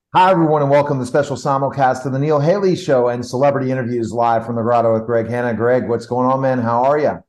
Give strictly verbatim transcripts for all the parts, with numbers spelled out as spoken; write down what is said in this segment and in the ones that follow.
Hi, everyone, and welcome to the special simulcast of the Neil Haley Show and celebrity interviews live from the Grotto with Greg Hanna. Greg, what's going on, man? How are you?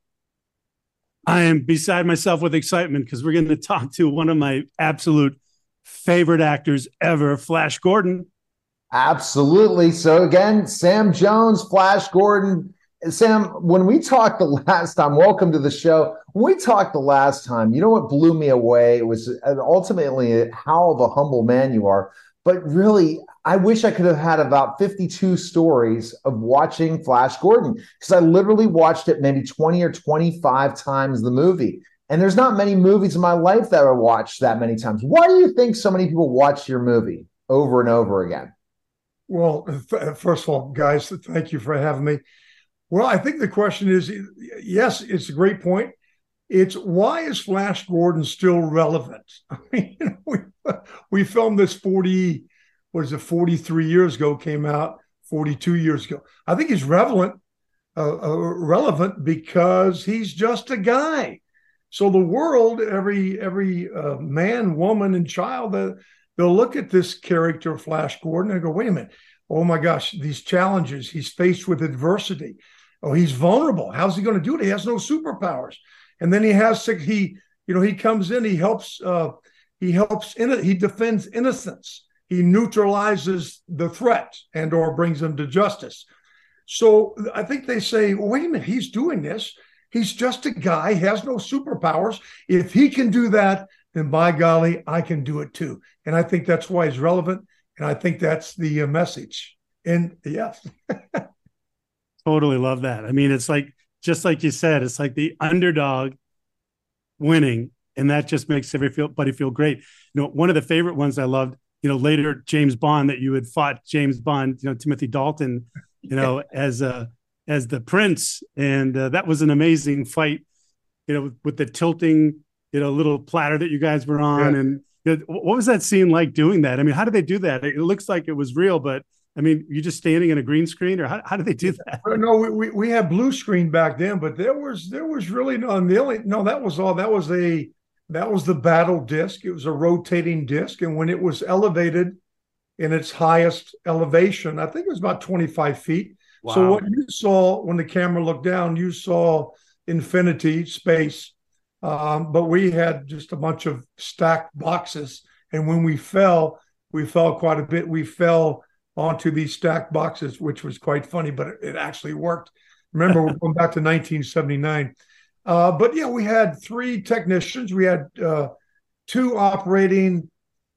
I am beside myself with excitement because we're going to talk to one of my absolute favorite actors ever, Flash Gordon. Absolutely. So, again, Sam Jones, Flash Gordon. Sam, when we talked the last time, welcome to the show. When we talked the last time, you know what blew me away was ultimately how of a humble man you are. But really, I wish I could have had about fifty-two stories of watching Flash Gordon because I literally watched it maybe twenty or twenty-five times the movie. And there's not many movies in my life that I watched that many times. Why do you think so many people watch your movie over and over again? Well, th- first of all, guys, thank you for having me. Well, I think the question is yes, it's a great point. It's why is Flash Gordon still relevant? I mean, you know, we, we filmed this forty, what is it, forty-three years ago, came out forty-two years ago. I think he's relevant, uh, uh, relevant because he's just a guy. So the world, every every uh, man, woman, and child, uh, they'll look at this character, Flash Gordon, and go, wait a minute. Oh my gosh, these challenges. He's faced with adversity. Oh, he's vulnerable. How's he going to do it? He has no superpowers. And then he has he, you know, he comes in, he helps, uh, he helps in it, he defends innocence. He neutralizes the threat and or brings them to justice. So I think they say, well, wait a minute, he's doing this. He's just a guy, he has no superpowers. If he can do that, then by golly, I can do it too. And I think that's why he's relevant. And I think that's the uh, message. And yes. Totally love that. I mean, it's like, just like you said, it's like the underdog winning, and that just makes everybody feel great. You know, one of the favorite ones I loved, you know, later James Bond, that you had fought James Bond, you know, Timothy Dalton, you know, as a, as the prince. And uh, that was an amazing fight, you know, with, with the tilting, you know, little platter that you guys were Yeah. on. And you know, what was that scene like doing that? I mean, how did they do that? It looks like it was real, but I mean, you just standing in a green screen, or how, how did they do that? No, we, we, we had blue screen back then, but there was there was really no the only no that was all that was a that was the battle disc. It was a rotating disc, and when it was elevated in its highest elevation, I think it was about twenty-five feet. Wow. So what you saw when the camera looked down, you saw infinity, space, um, but we had just a bunch of stacked boxes, and when we fell, we fell quite a bit. We fell onto these stacked boxes, which was quite funny, but it, it actually worked. Remember, we're going back to nineteen seventy-nine. Uh, but yeah, we had three technicians. We had uh, two operating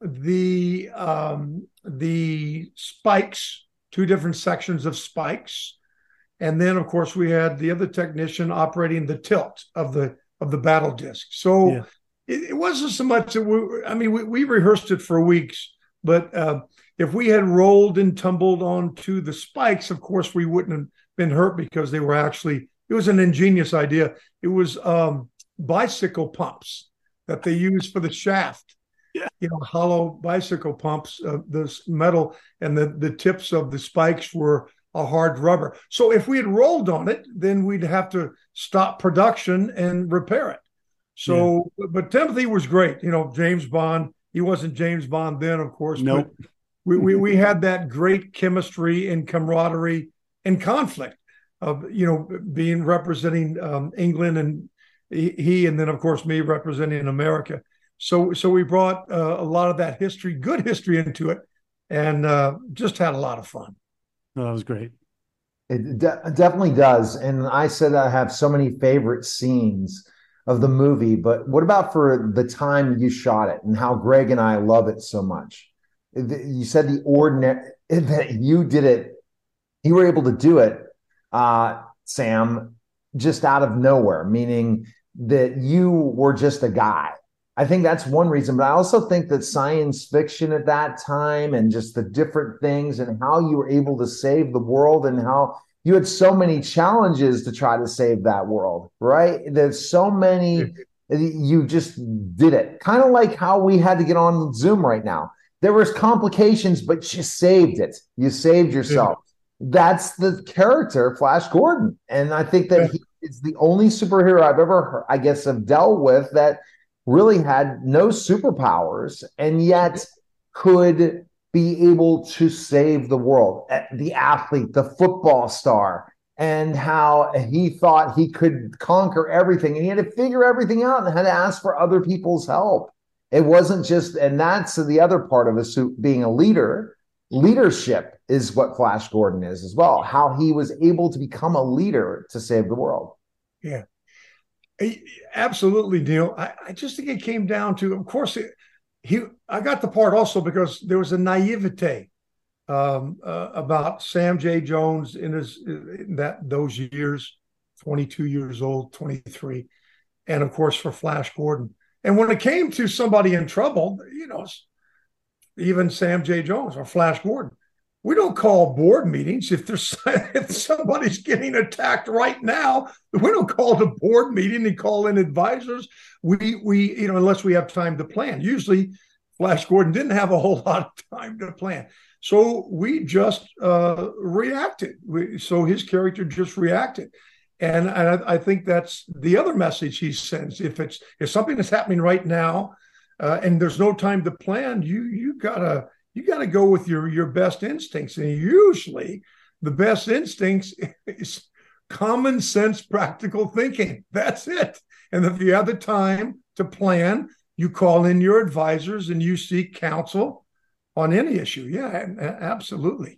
the um, the spikes, two different sections of spikes, and then of course we had the other technician operating the tilt of the of the battle disc. So yeah. it, it wasn't so much that we. I mean, we, we rehearsed it for weeks, but uh, if we had rolled and tumbled onto the spikes, of course, we wouldn't have been hurt because they were actually, it was an ingenious idea. It was um, bicycle pumps that they use for the shaft, yeah. you know, hollow bicycle pumps, uh, this metal, and the, the tips of the spikes were a hard rubber. So if we had rolled on it, then we'd have to stop production and repair it. So, yeah. but Timothy was great. You know, James Bond, he wasn't James Bond then, of course. Nope. But we, we we had that great chemistry and camaraderie and conflict of, you know, being representing um, England, and he, and then of course me representing America. So so we brought uh, a lot of that history, good history, into it, and uh, just had a lot of fun. Oh, that was great. It de- definitely does. And I said I have so many favorite scenes of the movie, but what about for the time you shot it and how Greg and I love it so much? You said the ordinary that you did it, you were able to do it, uh, Sam, just out of nowhere, meaning that you were just a guy. I think that's one reason, but I also think that science fiction at that time and just the different things and how you were able to save the world and how you had so many challenges to try to save that world, right? There's so many, you just did it. Kind of like how we had to get on Zoom right now. There was complications, but you saved it. You saved yourself. Yeah. That's the character, Flash Gordon. And I think that yeah. he is the only superhero I've ever, heard, I guess, have dealt with that really had no superpowers and yet could be able to save the world, the athlete, the football star, and how he thought he could conquer everything, and he had to figure everything out and had to ask for other people's help. It wasn't just, and that's the other part of us being a leader. Leadership is what Flash Gordon is as well, how he was able to become a leader to save the world. Yeah, absolutely, Neil. I, I just think it came down to, of course, it, he. I got the part also because there was a naivete um, uh, about Sam J. Jones in his in that those years, twenty-two years old, twenty-three, and of course for Flash Gordon. And when it came to somebody in trouble, you know, even Sam J. Jones or Flash Gordon, we don't call board meetings if there's if somebody's getting attacked right now. We don't call the board meeting and call in advisors. We we you know unless we have time to plan. Usually, Flash Gordon didn't have a whole lot of time to plan, so we just uh, reacted. We, so his character just reacted. And I, I think that's the other message he sends. If it's if something is happening right now, uh, and there's no time to plan, you you gotta you gotta go with your your best instincts. And usually, the best instincts is common sense, practical thinking. That's it. And if you have the time to plan, you call in your advisors and you seek counsel on any issue. Yeah, absolutely.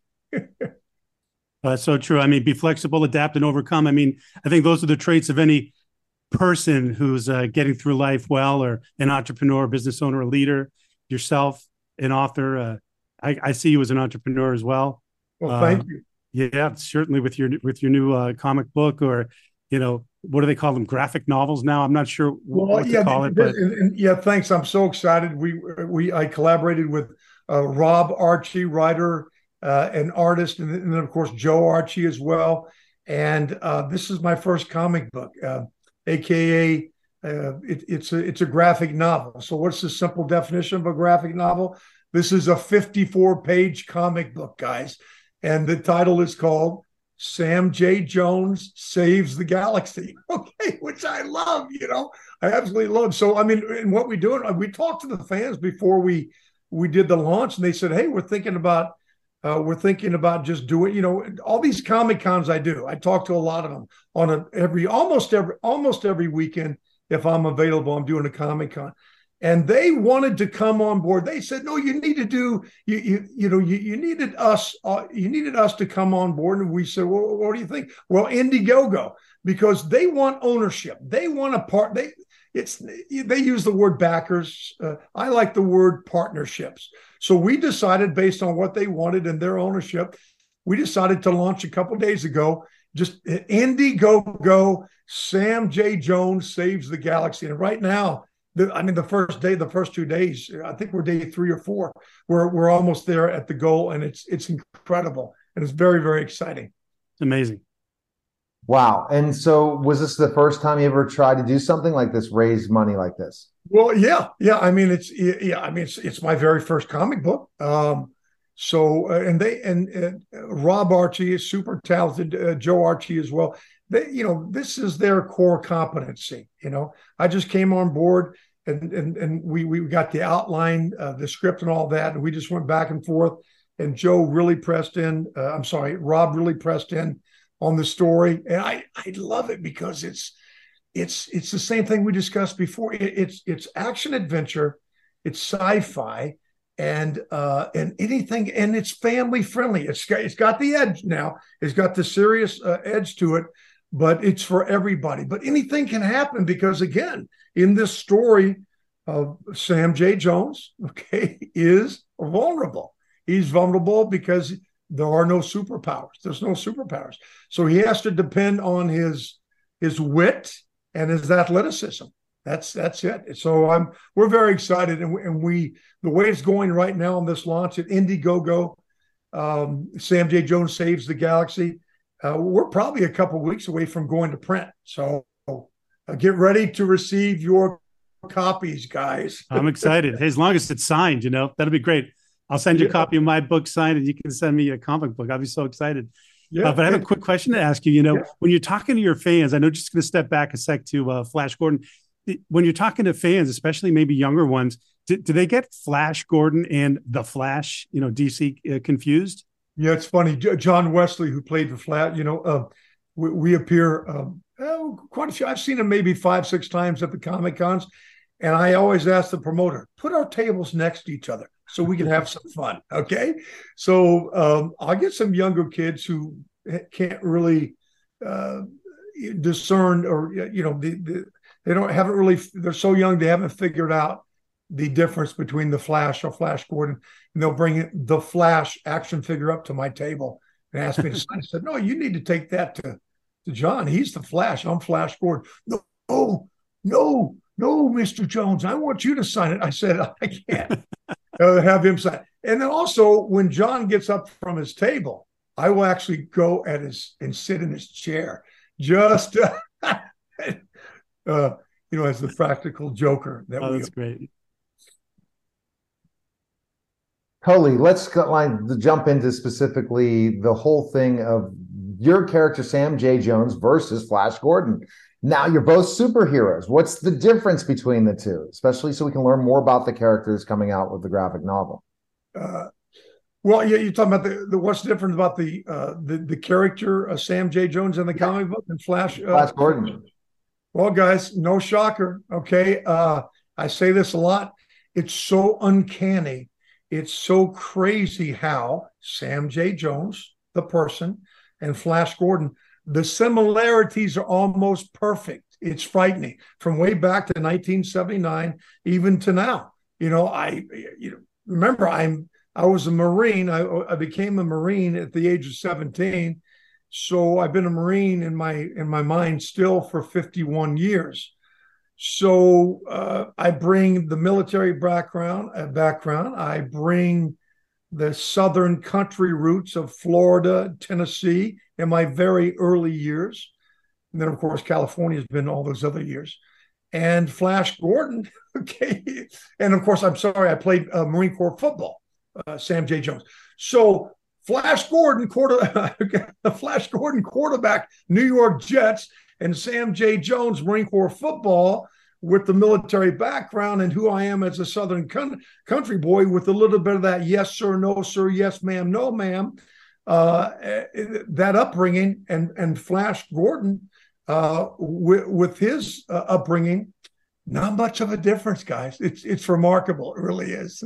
That's so true. I mean, be flexible, adapt, and overcome. I mean, I think those are the traits of any person who's uh, getting through life well, or an entrepreneur, business owner, a leader, yourself, an author. Uh, I, I see you as an entrepreneur as well. Well, thank uh, you. Yeah, certainly with your with your new uh, comic book, or you know, what do they call them? Graphic novels now. I'm not sure well, what yeah, to call th- it, but and, and, yeah, thanks. I'm so excited. We we I collaborated with uh, Rob Archie, writer. Uh, an artist, and then of course Joe Archie as well. And uh, this is my first comic book, uh, aka uh, it, it's a it's a graphic novel. So what's the simple definition of a graphic novel? This is a fifty-four page comic book, guys, and the title is called Sam J. Jones Saves the Galaxy. Okay, which I love. You know, I absolutely love. So I mean, and what we do, we talked to the fans before we we did the launch, and they said, "Hey, we're thinking about." Uh, we're thinking about just doing, you know, all these Comic Cons I do. I talk to a lot of them on a, every, almost every, almost every weekend. If I'm available, I'm doing a Comic Con, and they wanted to come on board. They said, "No, you need to do, you, you, you know, you, you needed us, uh, you needed us to come on board." And we said, "Well, what do you think?" Well, Indiegogo, because they want ownership. They want a part. They, it's, they use the word backers. Uh, I like the word partnerships. So we decided, based on what they wanted and their ownership, we decided to launch a couple of days ago, just Indiegogo, Sam J. Jones Saves the Galaxy. And right now, the, I mean, the first day, the first two days, I think we're day three or four, we're, we're almost there at the goal, and it's it's incredible. And it's very, very exciting. It's amazing. Wow. And so was this the first time you ever tried to do something like this, raise money like this? Well, yeah, yeah. I mean, it's yeah. I mean, it's it's my very first comic book. Um, so uh, and they and uh, Rob Archie is super talented. Uh, Joe Archie as well. They, you know, this is their core competency. You know, I just came on board and and and we we got the outline, uh, the script, and all that, and we just went back and forth. And Joe really pressed in. Uh, I'm sorry, Rob really pressed in on the story, and I I love it because it's. It's it's the same thing we discussed before. It, it's it's action adventure, it's sci-fi, and uh, and anything, and it's family friendly. It's got, it's got the edge now. It's got the serious uh, edge to it, but it's for everybody. But anything can happen because, again, in this story, uh, Sam J. Jones, okay, is vulnerable. He's vulnerable because there are no superpowers. There's no superpowers, so he has to depend on his his wit and his athleticism. That's that's it. So I'm we're very excited, and we, and we the way it's going right now on this launch at Indiegogo, um, Sam J. Jones Saves the Galaxy. Uh, we're probably a couple of weeks away from going to print. So uh, get ready to receive your copies, guys. I'm excited. Hey, as long as it's signed, you know, that'll be great. I'll send you a copy of my book signed, and you can send me a comic book. I'll be so excited. Yeah, uh, but I have a quick question to ask you. You know, yeah. when you're talking to your fans, I know just going to step back a sec to uh, Flash Gordon. When you're talking to fans, especially maybe younger ones, do, do they get Flash Gordon and the Flash, you know, D C uh, confused? Yeah, it's funny. John Wesley, who played the Flash, you know, uh, we, we appear um, oh, quite a few. I've seen him maybe five, six times at the Comic Cons. And I always ask the promoter, put our tables next to each other so we can have some fun. Okay. So um, I'll get some younger kids who can't really uh, discern, or, you know, the, the, they don't haven't really, they're so young, they haven't figured out the difference between the Flash or Flash Gordon. And they'll bring the Flash action figure up to my table and ask me to sign. I said, no, you need to take that to, to John. He's the Flash. I'm Flash Gordon. No, no, no. No, Mister Jones, I want you to sign it. I said, I can't uh, have him sign. And then also, when John gets up from his table, I will actually go at his and sit in his chair, just uh, uh, you know, as the practical joker. That oh, we that's great. Totally. Let's go, like, jump into specifically the whole thing of your character, Sam J. Jones, versus Flash Gordon. Now you're both superheroes. What's the difference between the two, especially so we can learn more about the characters coming out with the graphic novel? Uh, well, yeah, you're talking about the, the what's different about the uh, the the character uh, Sam J. Jones in the comic book and Flash. Uh, Flash Gordon. Well, guys, no shocker. Okay, uh, I say this a lot. It's so uncanny. It's so crazy how Sam J. Jones, the person, and Flash Gordon, the similarities are almost perfect. It's frightening. From way back to nineteen seventy-nine, even to now. You know, I you know remember I'm I was a Marine. I, I became a Marine at the age of seventeen. So I've been a Marine in my in my mind still for fifty-one years. So uh, I bring the military background. Uh, background. I bring the Southern country roots of Florida, Tennessee in my very early years. And then, of course, California has been all those other years. And Flash Gordon, okay. And, of course, I'm sorry, I played uh, Marine Corps football, uh, Sam J. Jones. So Flash Gordon, quarter, Flash Gordon, quarterback, New York Jets, and Sam J. Jones, Marine Corps football, with the military background and who I am as a Southern country boy, with a little bit of that yes, sir, no, sir, yes, ma'am, no, ma'am, uh, that upbringing, and, and Flash Gordon uh, with, with his uh, upbringing, not much of a difference, guys. It's, it's remarkable. It really is.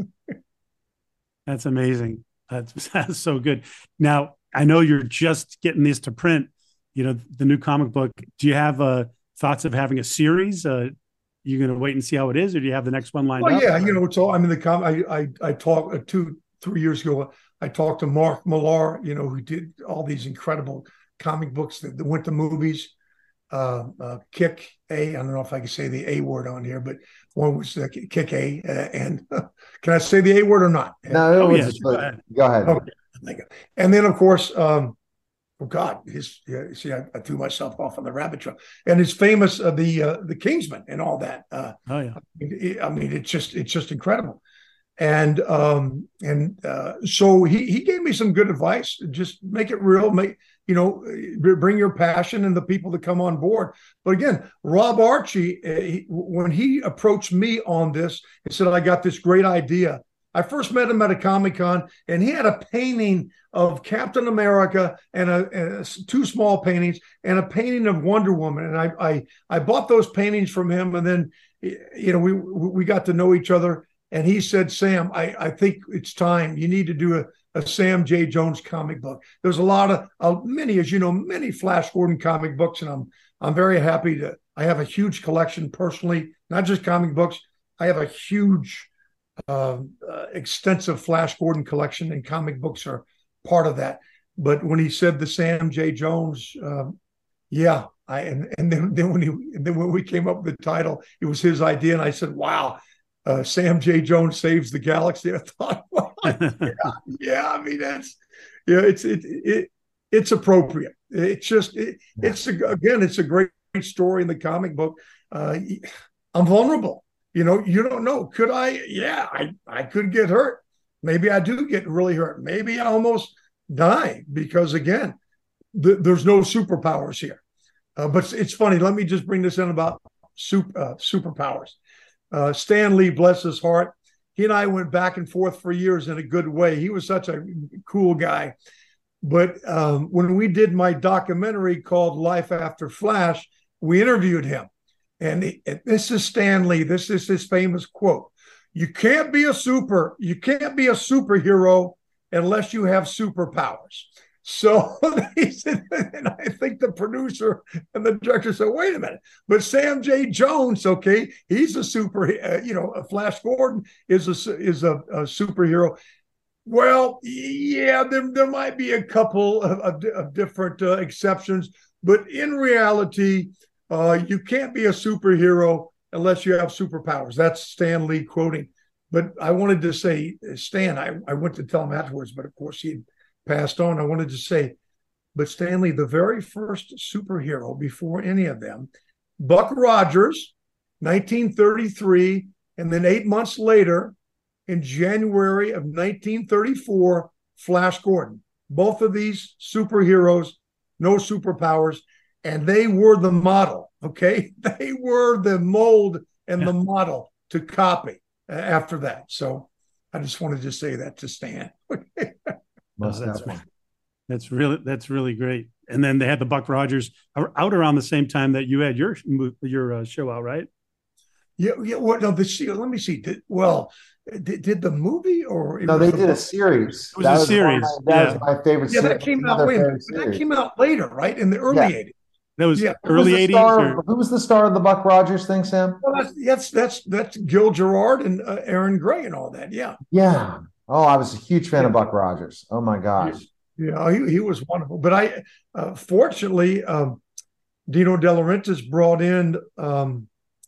That's amazing. That's, that's so good. Now, I know you're just getting this to print, you know, the new comic book. Do you have uh, thoughts of having a series? Uh, you going to wait and see how it is, or do you have the next one lined well, up? Yeah, you know, it's all, I'm in the com. I I, I talked uh, two, three years ago. I talked to Mark Millar, you know, who did all these incredible comic books that, that went to movies. Uh, uh, Kick A. I don't know if I can say the A word on here, but one was uh, Kick A. Uh, and uh, can I say the A word or not? No, no, oh, yeah. just, go ahead. Go ahead. Okay. And then, of course, um, oh God, his yeah, see, I, I threw myself off on the rabbit trail. And his famous uh, the uh, the Kingsman and all that. Uh, oh yeah, I mean, it, I mean, it's just it's just incredible. And um, and uh, so he he gave me some good advice. Just make it real. Make you know, bring your passion and the people that come on board. But again, Rob Archie, uh, he, when he approached me on this and said, "I got this great idea." I first met him at a Comic-Con, and he had a painting of Captain America and, a, and a, two small paintings and a painting of Wonder Woman. And I, I, I bought those paintings from him, and then, you know, we we got to know each other. And he said, "Sam, I, I think it's time. You need to do a, a Sam J. Jones comic book." There's a lot of uh, many, as you know, many Flash Gordon comic books, and I'm I'm very happy to. I have a huge collection personally, not just comic books. I have a huge Uh, uh, extensive Flash Gordon collection, and comic books are part of that. But when he said the Sam J. Jones, um, yeah, I and and then, then when he and then when we came up with the title, it was his idea, and I said, "Wow, uh, Sam J. Jones saves the galaxy." I thought, well, yeah, yeah, I mean that's yeah, it's it it it's appropriate. It's just it, it's a, again, it's a great story in the comic book. Uh, I'm vulnerable. You know, you don't know. Could I? Yeah, I, I could get hurt. Maybe I do get really hurt. Maybe I almost die because, again, th- there's no superpowers here. Uh, but it's, it's funny. Let me just bring this in about super, uh, superpowers. Uh, Stan Lee, bless his heart, he and I went back and forth for years in a good way. He was such a cool guy. But um, when we did my documentary called Life After Flash, we interviewed him. And, he, and this is Stan Lee. This is his famous quote. You can't be a super, you can't be a superhero unless you have superpowers. So he said, and I think the producer and the director said, wait a minute, but Sam J. Jones, okay, he's a super, uh, you know, Flash Gordon is a, is a, a superhero. Well, yeah, there, there might be a couple of, of, of different uh, exceptions, but in reality, uh, you can't be a superhero unless you have superpowers. That's Stan Lee quoting. But I wanted to say, Stan, I, I went to tell him afterwards, but of course he passed on. I wanted to say, but Stan Lee, the very first superhero before any of them, Buck Rogers, nineteen thirty-three, and then eight months later, in January of nineteen thirty-four, Flash Gordon. Both of these superheroes, no superpowers, and they were the model, okay? They were the mold and yeah. the model to copy uh, after that. So I just wanted to say that to Stan. Most that's, that's really that's really great. And then they had the Buck Rogers out around the same time that you had your your uh, show out, right? Yeah, yeah. What? No, the let me see. Did, well, did, did the movie or no? They did a series. It was that a was series. My, that yeah. was my favorite. Yeah, that came out. Wait, that came out later, right? In the early eighties. Yeah. That was yeah. early eighties. Or... Who was the star of the Buck Rogers thing, Sam? Well, that's that's that's, that's Gil Gerard and uh, Aaron Gray and all that. Yeah. Yeah. Oh, I was a huge fan yeah. of Buck Rogers. Oh my gosh. Yeah, he, he was wonderful. But I, uh, fortunately, um, Dino De Laurentiis brought in um,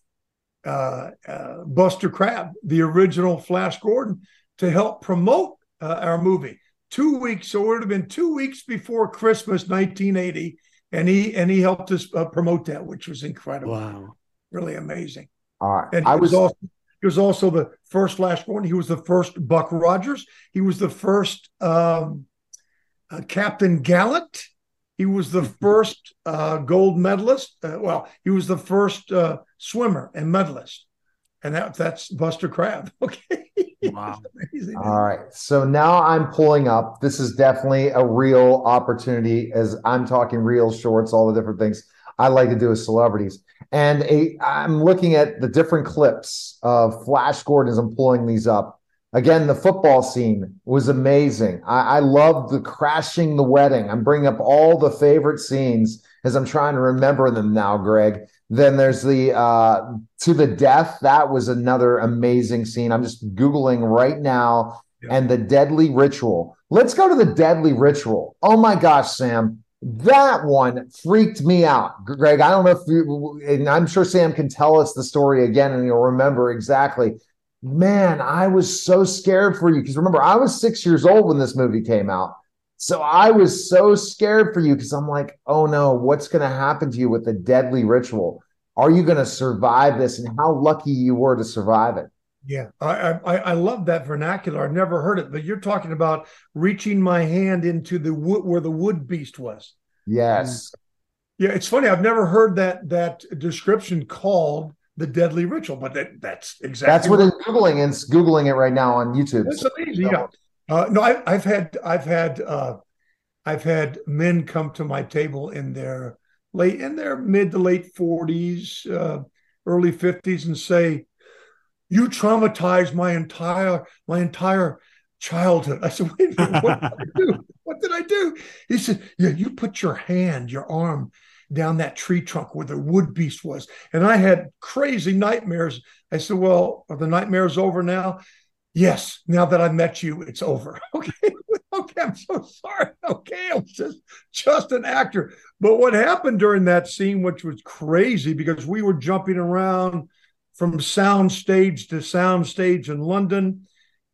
uh, uh, Buster Crabbe, the original Flash Gordon, to help promote uh, our movie. Two weeks, so it would have been two weeks before Christmas, nineteen eighty, and he and he helped us uh, promote that, which was incredible. Wow, really amazing. All right, and he I was, was also. He was also the first Flash Gordon. He was the first Buck Rogers. He was the first um, uh, Captain Gallant. He was the first uh, gold medalist. Uh, well, he was the first uh, swimmer and medalist. And that, that's Buster Crabbe. Okay. Wow. All right. So now I'm pulling up. This is definitely a real opportunity as I'm talking real shorts, all the different things I like to do with celebrities. And a, I'm looking at the different clips of Flash Gordon as I'm pulling these up. Again, the football scene was amazing. I, I love the crashing the wedding. I'm bringing up all the favorite scenes as I'm trying to remember them now, Greg. Then there's the uh, to the death. That was another amazing scene. I'm just Googling right now. Yeah. And the deadly ritual. Let's go to the deadly ritual. Oh my gosh, Sam. That one freaked me out, Greg. I don't know if you, and I'm sure Sam can tell us the story again and you'll remember exactly. Man, I was so scared for you because remember, I was six years old when this movie came out. So I was so scared for you because I'm like, oh no, what's going to happen to you with the deadly ritual? Are you going to survive this? And how lucky you were to survive it. Yeah, I, I I love that vernacular. I've never heard it, but you're talking about reaching my hand into the wood where the wood beast was. Yes. Yeah, it's funny. I've never heard that that description called the deadly ritual, but that, that's exactly that's what it's googling and it's googling it right now on YouTube. That's amazing. Yeah. Uh, no, I, I've had I've had uh, I've had men come to my table in their late in their mid to late forties, uh, early fifties, and say, you traumatized my entire my entire childhood. I said, wait a minute, what did I do? What did I do? He said, yeah, you put your hand, your arm down that tree trunk where the wood beast was. And I had crazy nightmares. I said, well, are the nightmares over now? Yes, now that I met you, it's over. Okay, okay, I'm so sorry. Okay, I was just, just an actor. But what happened during that scene, which was crazy because we were jumping around from sound stage to sound stage in London.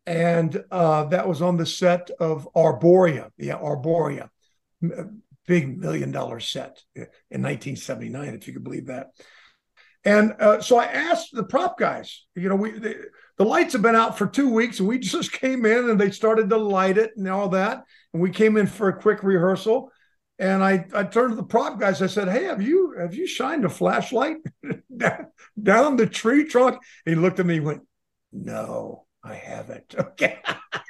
And uh, that was on the set of Arboria. Yeah, Arboria. Big million dollar set in nineteen seventy-nine, if you could believe that. And uh, so I asked the prop guys, you know, we they, the lights have been out for two weeks and we just came in and they started to light it and all that. And we came in for a quick rehearsal. And I, I turned to the prop guys. I said, hey, have you have you shined a flashlight down the tree trunk? And he looked at me and went, no. I haven't. Okay.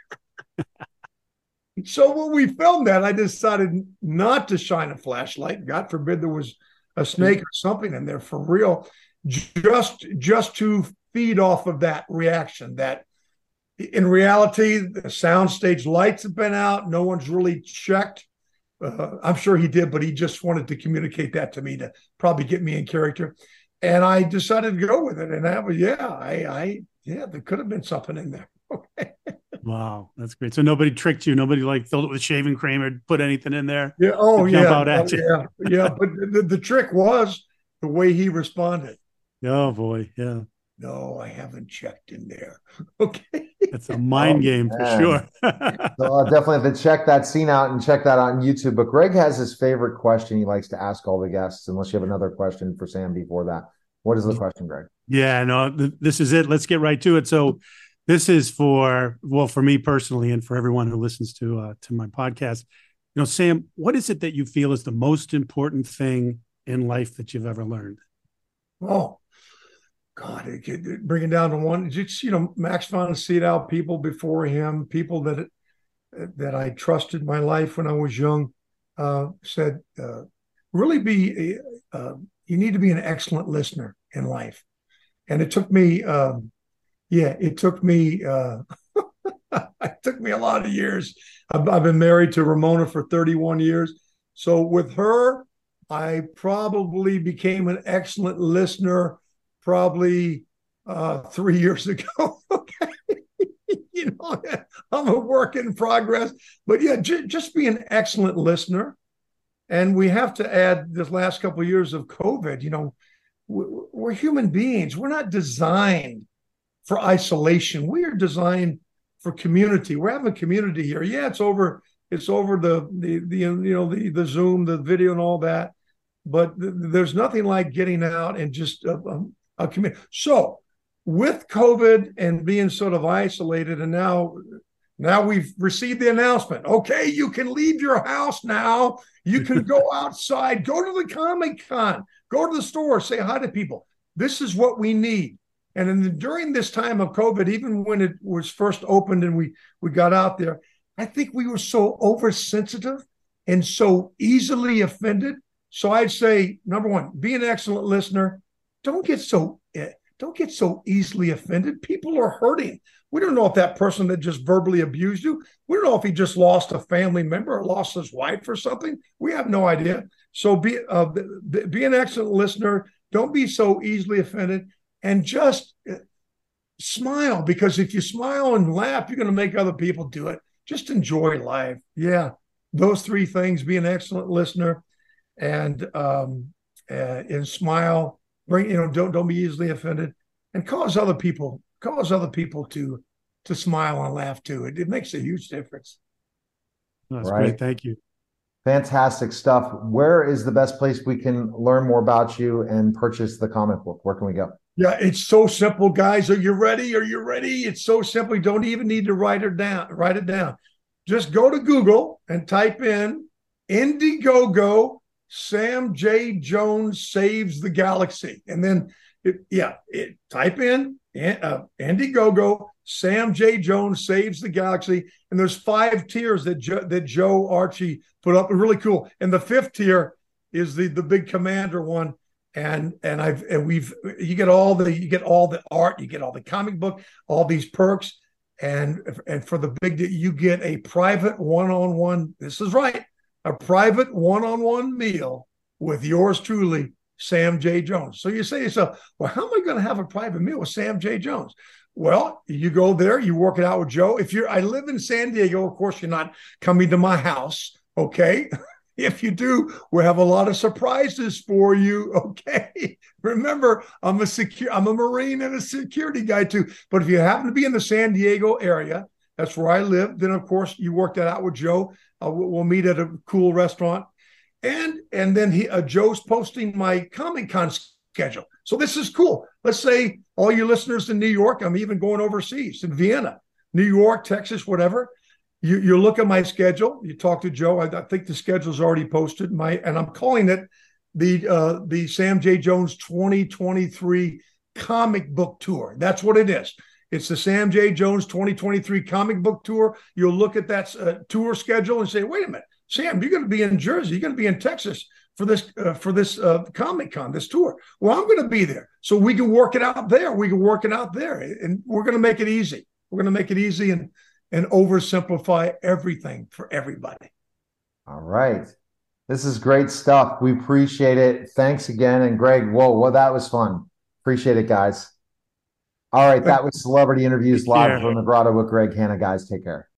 So when we filmed that, I decided not to shine a flashlight. God forbid there was a snake or something in there for real, just just to feed off of that reaction. That in reality, the soundstage lights have been out. No one's really checked. Uh, I'm sure he did, but he just wanted to communicate that to me to probably get me in character. And I decided to go with it. And I was, yeah, I, I, yeah, there could have been something in there. Okay. Wow, that's great. So nobody tricked you. Nobody like filled it with shaving cream or put anything in there. Yeah. Oh, to yeah. Jump out Oh, at you. yeah. Yeah. But the, the trick was the way he responded. Oh boy, yeah. No, I haven't checked in there. Okay. It's a mind Oh, game for man. sure. So I'll definitely have to check that scene out and check that out on YouTube. But Greg has his favorite question he likes to ask all the guests, unless you have another question for Sam before that. What is the question, Greg? Yeah, no, th- this is it. Let's get right to it. So this is for, well, for me personally and for everyone who listens to uh, to my podcast. You know, Sam, what is it that you feel is the most important thing in life that you've ever learned? Oh, God, it, it, bring it down to one. Just, you know, Max von Sydow, people before him, people that that I trusted my life when I was young, uh, said, uh, really be, a, uh, you need to be an excellent listener in life. And it took me, um, yeah, it took me, uh, it took me a lot of years. I've, I've been married to Ramona for thirty-one years. So with her, I probably became an excellent listener probably uh, three years ago. Okay. You know, I'm a work in progress, but yeah, j- just be an excellent listener. And we have to add this last couple of years of COVID, you know, we're, we're human beings. We're not designed for isolation. We are designed for community. We're having a community here. Yeah, it's over. It's over the, the, the you know, the, the Zoom, the video and all that. But th- there's nothing like getting out and just uh, um, a community. So with COVID and being sort of isolated, and now now we've received the announcement, okay, you can leave your house now. You can go outside, go to the Comic-Con, go to the store, say hi to people. This is what we need. And in the, during this time of COVID, even when it was first opened and we we got out there, I think we were so oversensitive and so easily offended. So I'd say, number one, be an excellent listener. Don't get so don't get so easily offended. People are hurting. We don't know if that person that just verbally abused you, we don't know if he just lost a family member or lost his wife or something. We have no idea. So be uh, be an excellent listener. Don't be so easily offended, and just smile, because if you smile and laugh, you're going to make other people do it. Just enjoy life. Yeah, those three things: be an excellent listener, and um, uh, and smile. Bring, you know, don't don't be easily offended, and cause other people cause other people to to smile and laugh too. It, it makes a huge difference. That's Right. great. Thank you. Fantastic stuff. Where is the best place we can learn more about you and purchase the comic book? Where can we go? Yeah, it's so simple, guys. Are you ready? Are you ready? It's so simple. You don't even need to write it down. Write it down. Just go to Google and type in Indiegogo Sam J. Jones Saves the Galaxy. And then, it, yeah, it, type in uh, Indiegogo Sam J. Jones Saves the Galaxy. And there's five tiers that, jo- that Joe Archie put up. Really cool. And the fifth tier is the, the big commander one. And and I've and we've you get all the you get all the art, you get all the comic book, all these perks, and and for the big you get a private one-on-one. This is right. A private one-on-one meal with yours truly, Sam J. Jones. So you say to yourself, well, how am I going to have a private meal with Sam J. Jones? Well, you go there, you work it out with Joe. If you're, I live in San Diego, of course, you're not coming to my house, okay? If you do, we'll have a lot of surprises for you, okay? Remember, I'm a secure, I'm a Marine and a security guy too. But if you happen to be in the San Diego area, that's where I live, then of course you work that out with Joe. Uh, we'll meet at a cool restaurant, and and then he uh, Joe's posting my Comic-Con schedule. So this is cool. Let's say all you listeners in New York, I'm even going overseas in Vienna, New York, Texas, whatever. You you look at my schedule. You talk to Joe. I, I think the schedule's already posted. My and I'm calling it the uh, the Sam J. Jones twenty twenty-three comic book tour. That's what it is. It's the Sam J. Jones twenty twenty-three comic book tour. You'll look at that uh, tour schedule and say, wait a minute, Sam, you're going to be in Jersey. You're going to be in Texas for this uh, for this uh, Comic Con, this tour. Well, I'm going to be there. So we can work it out there. We can work it out there. And we're going to make it easy. We're going to make it easy and, and oversimplify everything for everybody. All right. This is great stuff. We appreciate it. Thanks again. And Greg, whoa, well, that was fun. Appreciate it, guys. All right. That was Celebrity Interviews live from the Grotto with Greg Hanna. Guys, take care.